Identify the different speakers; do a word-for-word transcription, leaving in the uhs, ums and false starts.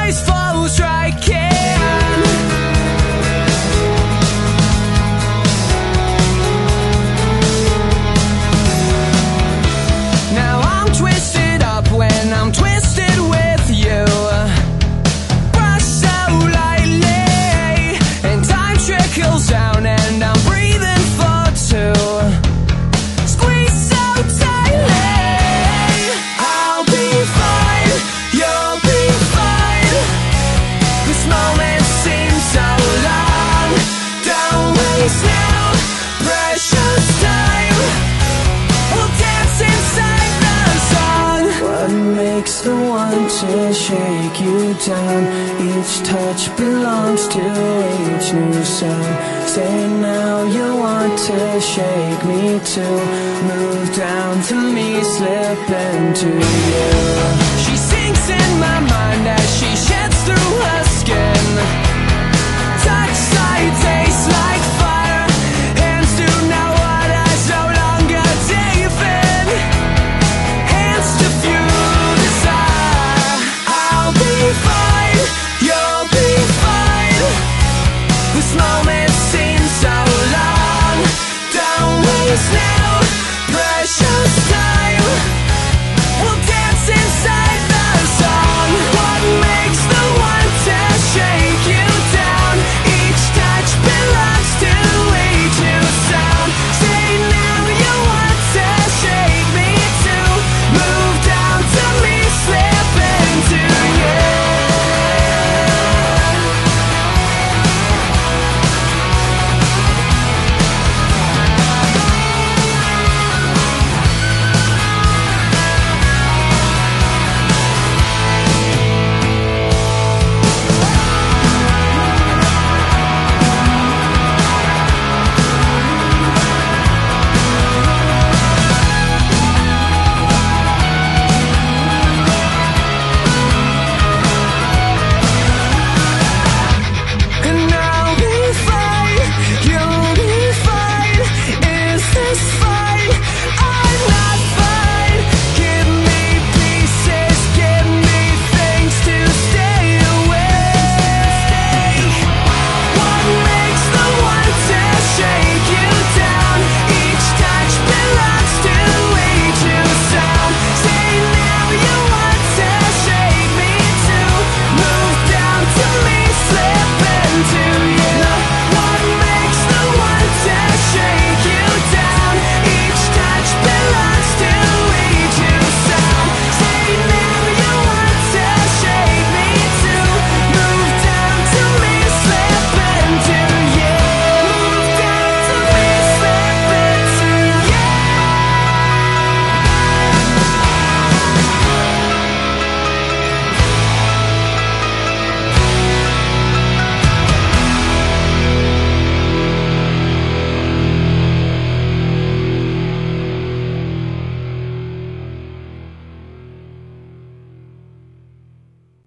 Speaker 1: always flows right in. Now I'm twisted up when I'm twisted with you. Brush so lightly, and time trickles down, and I'm breathing for two. Squeeze so tightly, I'll be fine, you'll be fine. This moment seems so long. Don't waste now, precious time. We'll dance inside the song. What makes the one to shake you down? Each touch belongs to each new sound. Say now you want to shake me too. Move down to me, slip into you. She sinks in my mind